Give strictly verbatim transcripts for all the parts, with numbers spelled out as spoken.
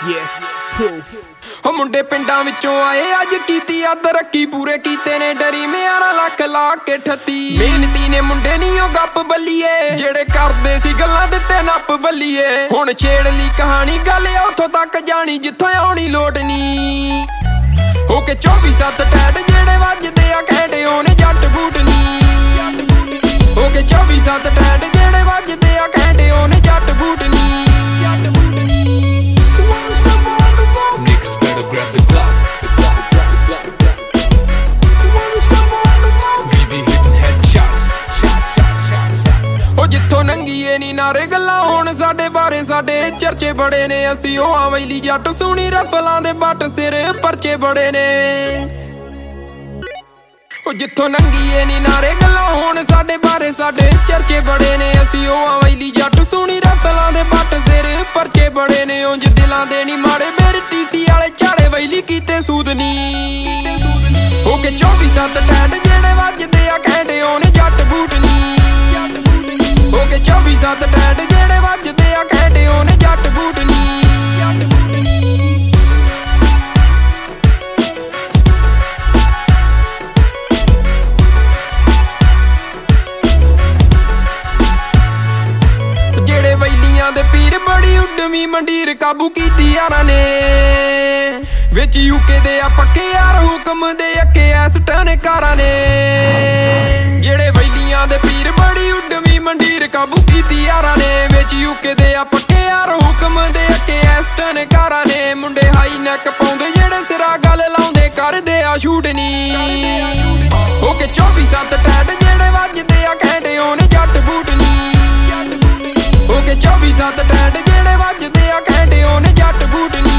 ਹੋ ਮੁੰਡੇ ਪਿੰਡਾਂ ਵਿੱਚੋਂ ਆਏ ਅੱਜ ਕੀਤੀ ਆ ਤਰੱਕੀ ਪੂਰੇ ਕੀਤੇ ਨੇ ਡਰੀ ਮਿਆਰਾਂ ਲੱਖ ਲਾ ਕੇ ਠੱਤੀ ਮਿਹਨਤੀ ਨੇ ਮੁੰਡੇ ਨੀ ਉਹ ਗੱਪ ਬੱਲੀਏ ਜਿਹੜੇ ਕਰਦੇ ਸੀ ਗੱਲਾਂ ਦਿੱਤੇ ਨੱਪ ਬੱਲੀਏ ਹੁਣ ਛੇੜ ਲਈ ਕਹਾਣੀ ਗੱਲ ਉੱਥੋਂ ਤੱਕ ਜਾਣੀ ਜਿੱਥੋਂ ਆਉਣੀ ਲੋਟ ਨੀ ਹੋ ਕੇ ਚੌਵੀ ਸੱਤ ਟੈਟ ਜਿਹੜੇ ਵੱਜਦੇ ਆ ਕਹਿੰਦੇ ਉਹਨੇ ਜੱਟ ਬੂਟ ਨੀ ਹੋ ਕੇ ਚੌਵੀ ਸੱਤ ਟੈਟ ਜਿਹੜੇ ਵੱਜਦੇ ਆ ਕਹਿੰਦੇ ਉਹਨੇ ਜੱਟ ਬੂਟ ਨੀ Grab the Glock, the Glock, the Glock, the Glock, the Glock. We be hitting headshots, shots, shots, shots. ਹੋ ਜਿੱਥੋਂ ਨੰਗੀਏ ਨੀ ਨਾਰੇ ਗੱਲਾਂ ਹੁਣ ਸਾਡੇ ਬਾਰੇ ਸਾਡੇ ਚਰਚੇ ਬੜੇ ਨੇ ਅਸੀਂ ਉਹ ਆਵੈਲੀ ਜੱਟ ਸੁਣੀ ਰਫਲਾਂ ਦੇ ਬੱਟ ਸਿਰ ਪਰਚੇ ਬੜੇ ਨੇ ਉਹ ਜਿੱਥੋਂ ਨੰਗੀਏ ਨੀ ਨਾਰੇ ਗੱਲਾਂ ਹੁਣ ਸਾਡੇ ਬਾਰੇ ਸਾਡੇ ਚਰਚੇ ਬੜੇ ਨੇ ਅਸੀਂ ਉਹ ਆਵੈਲੀ ਜੱਟ ਸੁਣੀ ਰਫਲਾਂ ਦੇ ਬੱਟ ਸਿਰ ਪਰਚੇ ਬੜੇ ਨੇ ਉਂਝ ਦਿਲਾਂ ਦੇ ਨੀ ਮਾੜੇ ਮੇਰੇ ਟੀਸੀ ਵਾਲੇ ਝਾੜੇ ਵੈਲੀ ਕੀਤੇ ਸੂਦ ਨੀ ਹੋ ਕੇ ਚੌਵੀ ਸੱਤ ਟੈਟ ਜਿਹੜੇ ਵੱਜਦੇ ਆ ਕਹਿੰਦੇ ਉਹਨੇ ਜੱਟ ਬੂਟ ਨੀ ਹੋ ਕੇ ਚੌਵੀ ਸੱਤ ਟੈਟ ਜਿਹੜੇ ਵੱਜਦੇ ਆ ਕਹਿੰਦੇ ਉਹਨੇ ਜੱਟ ਬੂਟ ਨੀ ਜਿਹੜੇ ਵੈਲੀਆਂ ਦੇ ਪੀਰ ਬੜੀ ਉੱਡਵੀਂ ਮੰਡੀਰ ਕਾਬੂ ਕੀਤੀ ਯਾਰਾਂ ਨੇ ਵਿੱਚ ਯੂਕੇ ਦੇ ਆ ਪੱਕੇ ਯਾਰ ਹੁਕਮ ਦੇ ਅੱਕੇ ਐਸਟਾਂ ਨੇ ਕਾਰਾਂ ਨੇ ਜਿਹੜੇ ਵੈਲੀਆਂ ਦੇ ਪੀਰ ਬੜੀ ਉੱਡਵੀਂ ਮੰਡੀਰ ਕਾਬੂ ਕੀਤੀ ਯਾਰਾਂ ਨੇ ਵਿੱਚ ਯੂਕੇ ਦੇ ਆ ਪੱਕੇ ਯਾਰ ਹੁਕਮ ਦੇ ਅੱਕੇ ਐਸਟਾਂ ਨੇ ਕਾਰਾਂ ਨੇ ਮੁੰਡੇ ਹਾਈ ਨੈਕ ਪਾਉਂਦੇ ਜਿਹੜੇ ਸਿਰਾ ਗੱਲ ਲਾਉਂਦੇ ਕਰਦੇ ਆ ਸ਼ੂਟ ਨੀ ਹੋ ਕੇ ਚੌਵੀ ਸੱਤ ਟੈਟ ਜਿਹੜੇ ਵੱਜਦੇ ਆ ਕਹਿੰਦੇ ਉਹਨੇ ਜੱਟ ਬੂਟ ਨੀ ਹੋ ਕੇ ਚੌਵੀ ਸੱਤ ਟੈਟ ਜਿਹੜੇ ਵੱਜਦੇ ਆ ਕਹਿੰਦੇ ਉਹਨੇ ਜੱਟ ਬੂਟ ਨੀ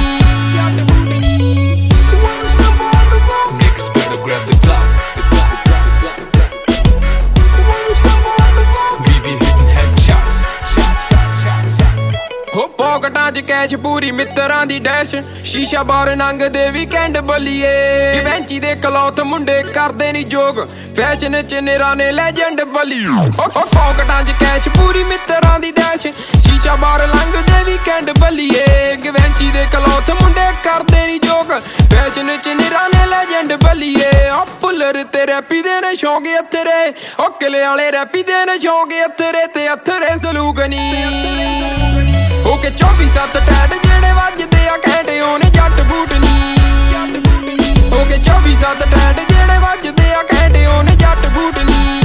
Niggas better grab the Glock, the Glock, the Glock, the Glock, the Glock. We be hitting headshots, shots, shots, shots, shots. ਹੋ ਪੌਕਟਾਂ 'ਚ ਕੈਸ਼ ਪੂਰੀ ਮਿੱਤਰਾਂ ਦੀ ਡੈਸ਼ ਸ਼ੀਸ਼ਾ ਬਾਰ ਨੰਗ ਦੇ ਵੀਕਐਂਡ ਬੱਲੀਏ ਗਿਵੈਂਚੀ ਦੇ ਕਲੌਥ ਮੁੰਡੇ ਕਰਦੇ ਨੀ ਜੋਗ ਫੈਸ਼ਨ 'ਚ ਨਿਰਾ ਨੇ ਲੈਜੈਂਡ ਬੱਲੀ ਹੋ ਪੌਕਟਾਂ 'ਚ ਕੈਸ਼ ਪੂਰੀ ਮਿੱਤਰਾਂ ਦੀ ਡੈਸ਼ ਸ਼ੀਸ਼ਾ ਬਾਰ ਲੰਗ ਦੇ ਵੀਕਐਂਡ ਬੱਲੀਏ ਗਿਵੈਂਚੀ ਦੇ ਕਲੌਥ ਮੁੰਡੇ ਕਰਦੇ ਨੀ ਜੋਗ ਫੈਸ਼ਨ 'ਚ ਨਿਰਾ ਨੇ ਲੈਜੈਂਡ ਬੱਲੀਏ ਆ ਪੁੱਲਰ ਤੇ ਰੈਪੀ ਦੇ ਨੇ ਸ਼ੌਂਕ ਅਥਰੇ ਉਹ ਕਿਲੇ ਵਾਲੇ ਰੈਪੀ ਦੇ ਨੇ ਸ਼ੌਂਕ ਅਥਰੇ ਤੇ ਅਥਰੇ ਸਲੂਕ ਨੀ ਹੋ ਕੇ ਚੌਵੀ ਸੱਤ ਟੈਟ ਜਿਹੜੇ ਵੱਜਦੇ ਆ ਕਹਿੰਦੇ ਉਹਨੇ ਜੱਟ ਬੂਟ ਨੀ ਹੋ ਕੇ ਚੌਵੀ ਸੱਤ ਟੈਟ ਜਿਹੜੇ ਵੱਜਦੇ ਆ ਕਹਿੰਦੇ ਉਹਨੇ ਜੱਟ ਬੂਟ ਨੀ